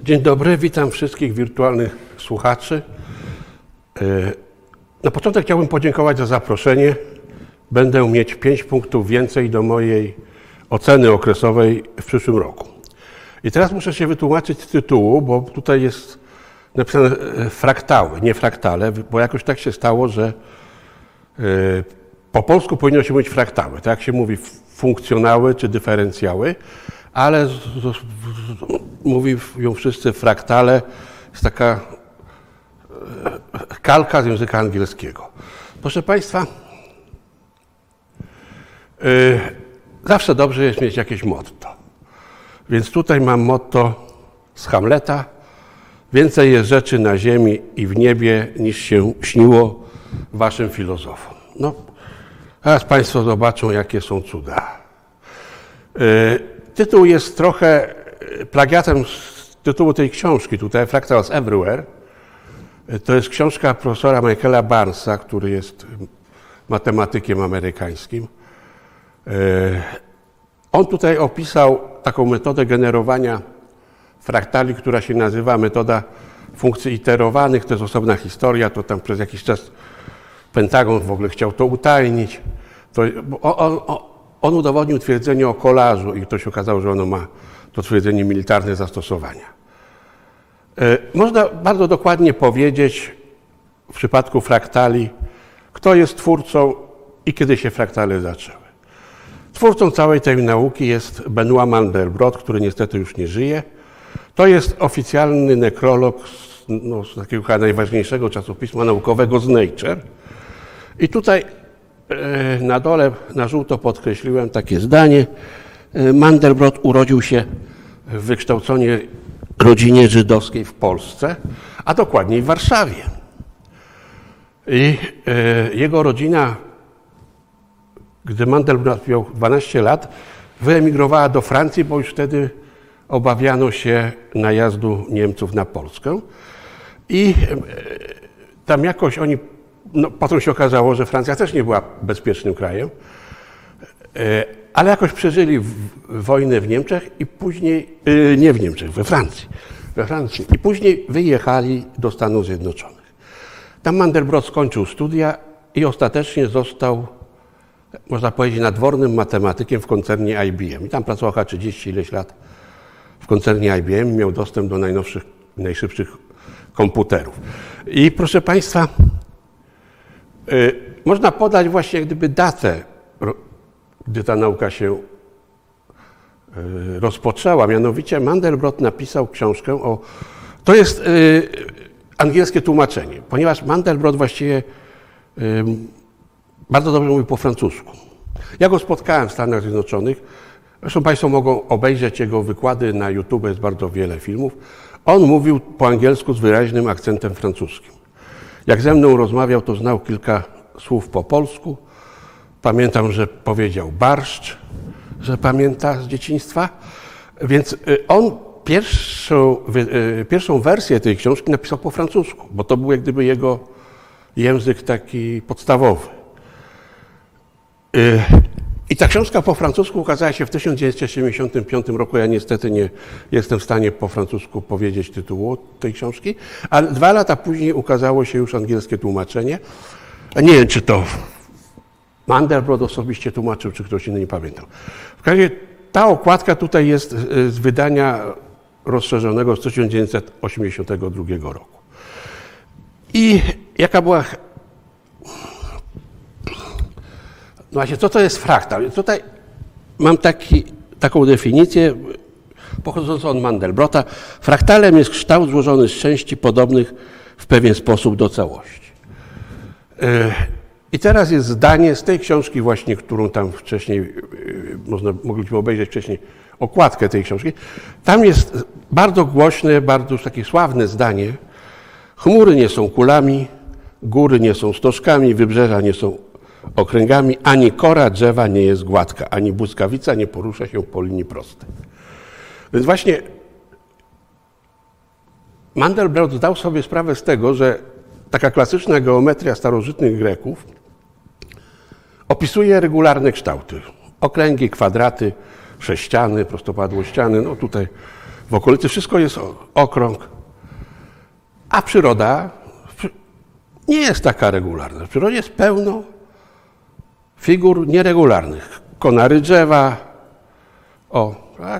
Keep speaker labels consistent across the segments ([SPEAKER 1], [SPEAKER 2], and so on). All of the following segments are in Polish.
[SPEAKER 1] Dzień dobry, witam wszystkich wirtualnych słuchaczy. Na początek chciałbym podziękować za zaproszenie. Będę mieć 5 punktów więcej do mojej oceny okresowej w przyszłym roku. I teraz muszę się wytłumaczyć z tytułu, bo tutaj jest napisane fraktały, nie fraktale, bo jakoś tak się stało, że po polsku powinno się mówić fraktały, tak jak się mówi funkcjonały czy dyferencjały, ale mówią wszyscy fraktale, jest taka kalka z języka angielskiego. Proszę Państwa, zawsze dobrze jest mieć jakieś motto. Więc tutaj mam motto z Hamleta. Więcej jest rzeczy na ziemi i w niebie, niż się śniło waszym filozofom. No, teraz Państwo zobaczą, jakie są cuda. Tytuł jest trochę plagiatem z tytułu tej książki, tutaj Fractals Everywhere. To jest książka profesora Michaela Barnesa, który jest matematykiem amerykańskim. On tutaj opisał taką metodę generowania fraktali, która się nazywa metoda funkcji iterowanych. To jest osobna historia, to tam przez jakiś czas Pentagon w ogóle chciał to utajnić. On udowodnił twierdzenie o kolażu i to się okazało, że ono ma to twierdzenie militarne zastosowania. Można bardzo dokładnie powiedzieć w przypadku fraktali, kto jest twórcą i kiedy się fraktale zaczęły. Twórcą całej tej nauki jest Benoit Mandelbrot, który niestety już nie żyje. To jest oficjalny nekrolog z takiego chyba najważniejszego czasopisma naukowego z Nature. I tutaj na dole na żółto podkreśliłem takie zdanie. Mandelbrot urodził się w wykształconej rodzinie żydowskiej w Polsce, a dokładniej w Warszawie. I jego rodzina, gdy Mandelbrot miał 12 lat, wyemigrowała do Francji, bo już wtedy obawiano się najazdu Niemców na Polskę. I tam jakoś oni, potem się okazało, że Francja też nie była bezpiecznym krajem, ale jakoś przeżyli wojnę w Niemczech i później, nie w Niemczech, we Francji. I później wyjechali do Stanów Zjednoczonych. Tam Mandelbrot skończył studia i ostatecznie został, można powiedzieć, nadwornym matematykiem w koncernie IBM. I tam pracował chyba 30 ileś lat w koncernie IBM i miał dostęp do najnowszych, najszybszych komputerów. I proszę Państwa, można podać właśnie jak gdyby datę, gdy ta nauka się rozpoczęła. Mianowicie Mandelbrot napisał książkę o... To jest angielskie tłumaczenie, ponieważ Mandelbrot właściwie bardzo dobrze mówi po francusku. Ja go spotkałem w Stanach Zjednoczonych. Zresztą Państwo mogą obejrzeć jego wykłady na YouTube, jest bardzo wiele filmów. On mówił po angielsku z wyraźnym akcentem francuskim. Jak ze mną rozmawiał, to znał kilka słów po polsku. Pamiętam, że powiedział barszcz, że pamięta z dzieciństwa. Więc on pierwszą wersję tej książki napisał po francusku, bo to był jak gdyby jego język taki podstawowy. I ta książka po francusku ukazała się w 1975 roku. Ja niestety nie jestem w stanie po francusku powiedzieć tytułu tej książki, ale 2 lata później ukazało się już angielskie tłumaczenie. Nie wiem, czy to Mandelbrot osobiście tłumaczył, czy ktoś inny, nie pamiętam. W każdym razie ta okładka tutaj jest z wydania rozszerzonego z 1982 roku. I jaka była... No właśnie, co to jest fraktal? Tutaj mam taką definicję pochodzącą od Mandelbrota. Fraktalem jest kształt złożony z części podobnych w pewien sposób do całości. I teraz jest zdanie z tej książki właśnie, którą tam wcześniej, mogliśmy obejrzeć wcześniej okładkę tej książki. Tam jest bardzo głośne, bardzo takie sławne zdanie. Chmury nie są kulami, góry nie są stożkami, wybrzeża nie są okręgami, ani kora drzewa nie jest gładka, ani błyskawica nie porusza się po linii prostej. Więc właśnie Mandelbrot zdał sobie sprawę z tego, że taka klasyczna geometria starożytnych Greków opisuje regularne kształty. Okręgi, kwadraty, sześciany, prostopadłościany. No tutaj w okolicy wszystko jest okrąg, a przyroda nie jest taka regularna. W przyrodzie jest pełno figur nieregularnych. Konary drzewa, tak?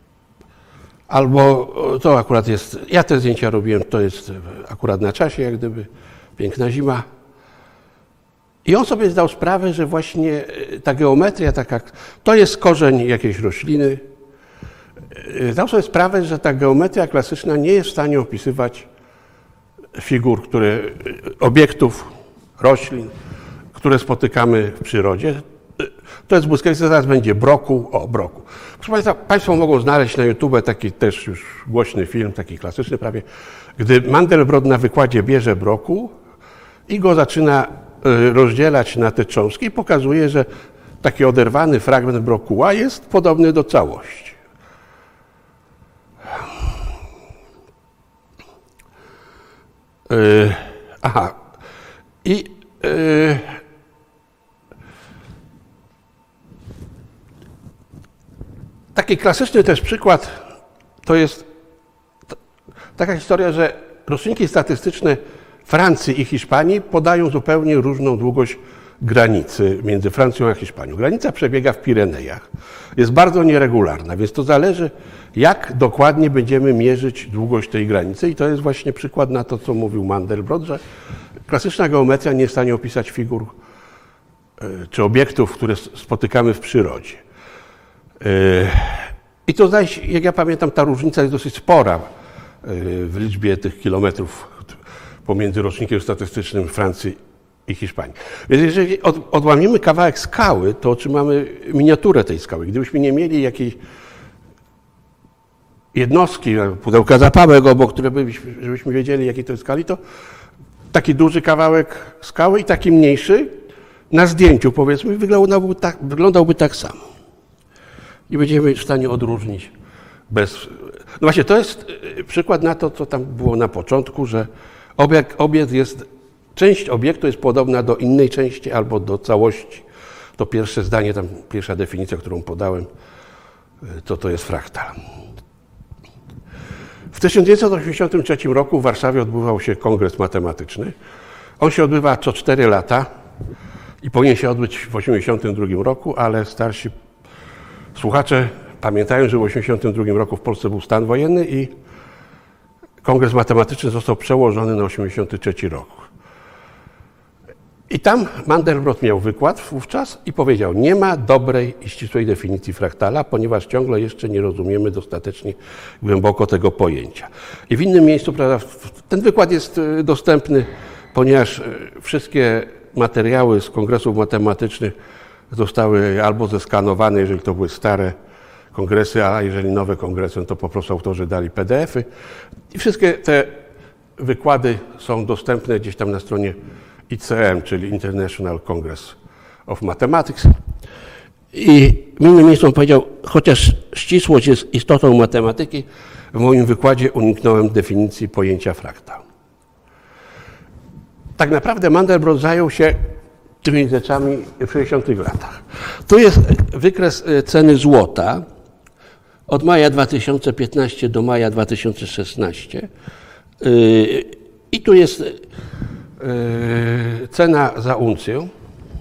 [SPEAKER 1] Albo to akurat jest, ja te zdjęcia robiłem, to jest akurat na czasie, jak gdyby, piękna zima. I on sobie zdał sprawę, że właśnie ta geometria, to jest korzeń jakiejś rośliny. Zdał sobie sprawę, że ta geometria klasyczna nie jest w stanie opisywać figur, obiektów, roślin, które spotykamy w przyrodzie. To jest błyskawica, zaraz będzie brokuł. Proszę Państwa, Państwo mogą znaleźć na YouTube taki też już głośny film, taki klasyczny prawie, gdy Mandelbrot na wykładzie bierze brokuł i go zaczyna rozdzielać na te cząstki i pokazuje, że taki oderwany fragment brokuła jest podobny do całości. Taki klasyczny też przykład to jest taka historia, że roczniki statystyczne Francji i Hiszpanii podają zupełnie różną długość granicy między Francją a Hiszpanią. Granica przebiega w Pirenejach. Jest bardzo nieregularna, więc to zależy, jak dokładnie będziemy mierzyć długość tej granicy i to jest właśnie przykład na to, co mówił Mandelbrot, że klasyczna geometria nie jest w stanie opisać figur czy obiektów, które spotykamy w przyrodzie. I to zaś, jak ja pamiętam, ta różnica jest dosyć spora w liczbie tych kilometrów pomiędzy rocznikiem statystycznym Francji i Hiszpanii. Więc jeżeli odłamiemy kawałek skały, to otrzymamy miniaturę tej skały. Gdybyśmy nie mieli jakiejś jednostki, pudełka zapałek obok, żebyśmy wiedzieli, jakiej to jest skali, to taki duży kawałek skały i taki mniejszy na zdjęciu, powiedzmy, wyglądałby tak samo. I będziemy w stanie odróżnić No właśnie, to jest przykład na to, co tam było na początku, że część obiektu jest podobna do innej części albo do całości. To pierwsze zdanie, tam pierwsza definicja, którą podałem, to jest fraktal. W 1983 roku w Warszawie odbywał się kongres matematyczny. On się odbywa co 4 lata i powinien się odbyć w 1982 roku, ale starsi słuchacze pamiętają, że w 1982 roku w Polsce był stan wojenny i kongres matematyczny został przełożony na 1983 rok. I tam Mandelbrot miał wykład wówczas i powiedział, nie ma dobrej i ścisłej definicji fraktala, ponieważ ciągle jeszcze nie rozumiemy dostatecznie głęboko tego pojęcia. I w innym miejscu, prawda, ten wykład jest dostępny, ponieważ wszystkie materiały z kongresów matematycznych zostały albo zeskanowane, jeżeli to były stare kongresy, a jeżeli nowe kongresy, to po prostu autorzy dali PDF-y. I wszystkie te wykłady są dostępne gdzieś tam na stronie ICM, czyli International Congress of Mathematics. I w innym miejscu on powiedział, chociaż ścisłość jest istotą matematyki, w moim wykładzie uniknąłem definicji pojęcia fraktal. Tak naprawdę Mandelbrot zajął się tymi rzeczami w 60 latach. Tu jest wykres ceny złota od maja 2015 do maja 2016. I tu jest cena za uncję.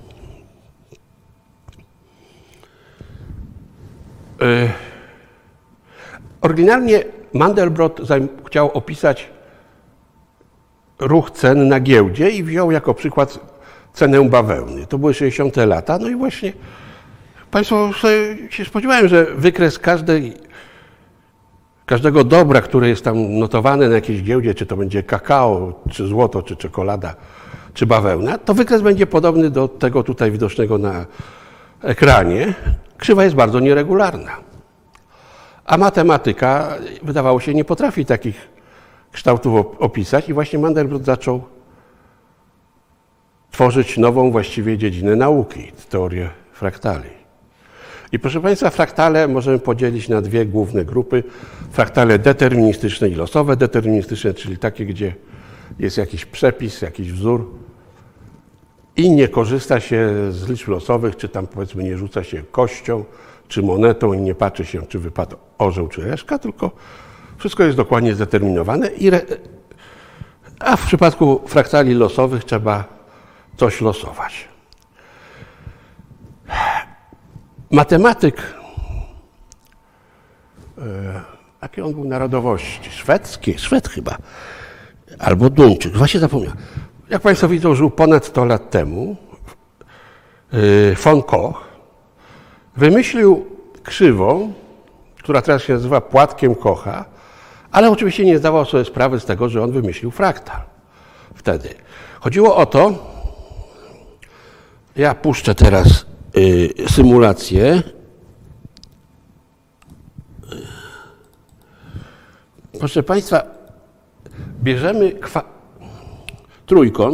[SPEAKER 1] Oryginalnie Mandelbrot chciał opisać ruch cen na giełdzie i wziął jako przykład cenę bawełny. To były 60 lata. No i właśnie Państwo się spodziewałem, że wykres każdego dobra, które jest tam notowane na jakiejś giełdzie, czy to będzie kakao, czy złoto, czy czekolada, czy bawełna, to wykres będzie podobny do tego tutaj widocznego na ekranie. Krzywa jest bardzo nieregularna. A matematyka, wydawało się, nie potrafi takich kształtów opisać i właśnie Mandelbrot zaczął tworzyć nową właściwie dziedzinę nauki, teorię fraktali. I proszę Państwa, fraktale możemy podzielić na dwie główne grupy. Fraktale deterministyczne i losowe. Deterministyczne, czyli takie, gdzie jest jakiś przepis, jakiś wzór i nie korzysta się z liczb losowych, czy tam powiedzmy nie rzuca się kością, czy monetą i nie patrzy się, czy wypadł orzeł, czy reszka, tylko Wszystko jest dokładnie zdeterminowane, a w przypadku fraktali losowych trzeba coś losować. Matematyk, jakiej on był narodowości? Szwedzki? Szwed chyba. Albo Duńczyk, właśnie zapomniałem. Jak Państwo widzą, żył ponad 100 lat temu. Von Koch wymyślił krzywą, która teraz się nazywa płatkiem Kocha, ale oczywiście nie zdawał sobie sprawy z tego, że on wymyślił fraktal wtedy. Chodziło o to, ja puszczę teraz symulację. Proszę Państwa, bierzemy trójkąt,